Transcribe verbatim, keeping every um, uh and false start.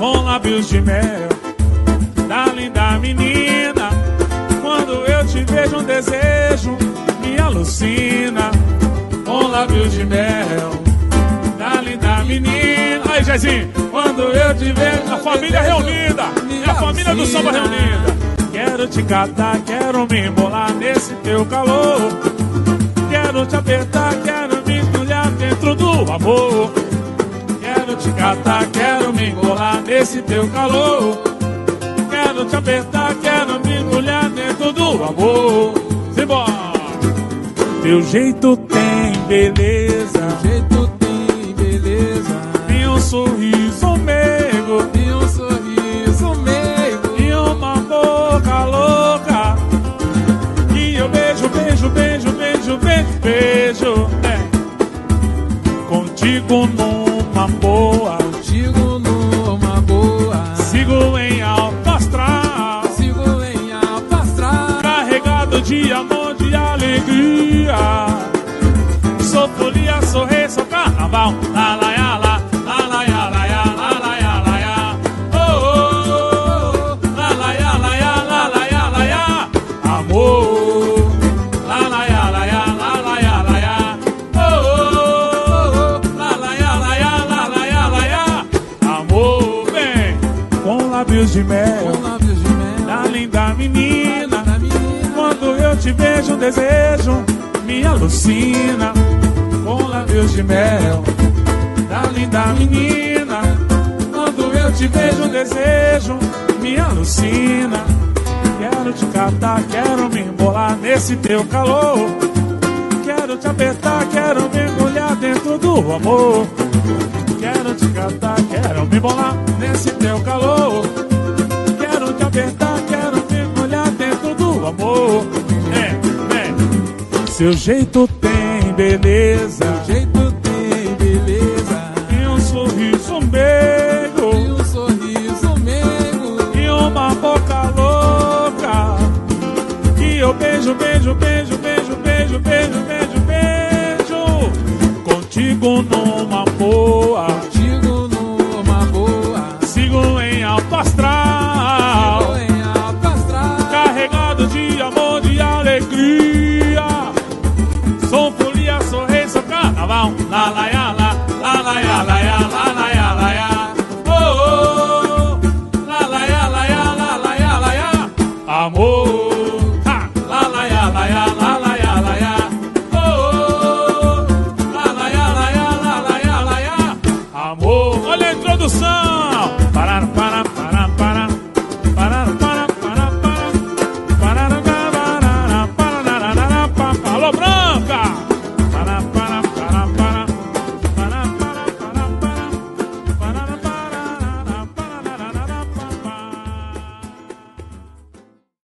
com lábios de mel da linda menina. Quando eu te vejo um desejo me alucina, com lábios de mel da linda menina. Aí, Jezinho, quando eu te vejo, a família reunida, é a família do samba reunida. Quero te catar, quero me embolar nesse teu calor. Quero te apertar, quero me embrulhar dentro do amor. Quero te catar, quero me embolar nesse teu calor. Quero te apertar, quero me embrulhar dentro do amor. Simbora! Teu jeito tem beleza, teu jeito tem beleza, e um sorriso meigo, e um sorriso meigo, e uma boca louca, e eu beijo, beijo, beijo, beijo, beijo, beijo, é. Contigo numa boa, contigo numa boa, sigo em alto astral, sigo em alto astral, carregado de amor, de alegria. Sou folia, sou rei, sou carnaval. La la ya la, la la ya la ya, la la ya la ya. Oh oh oh, la la ya la ya, la la ya la ya. Amor, la la ya la ya, la la ya la ya. Oh oh oh, la la ya la ya, la la ya la ya. Amor, vem com lábios de mel, com lábios de mel da linda menina. da menina. Quando eu te vejo um desejo me alucina, com lábios de mel da linda menina. Quando eu te vejo um desejo me alucina. Quero te catar, quero me embolar nesse teu calor. Quero te apertar, quero me mergulhar dentro do amor. Quero te catar, quero me embolar nesse teu calor. Quero te apertar, quero me mergulhar dentro do amor. É, é. Seu jeito tem beleza, Seu jeito tem beleza, e um sorriso meigo, e um sorriso meigo, e uma boca louca, que eu beijo, beijo, beijo, beijo, beijo, beijo, beijo, beijo. Contigo numa boa,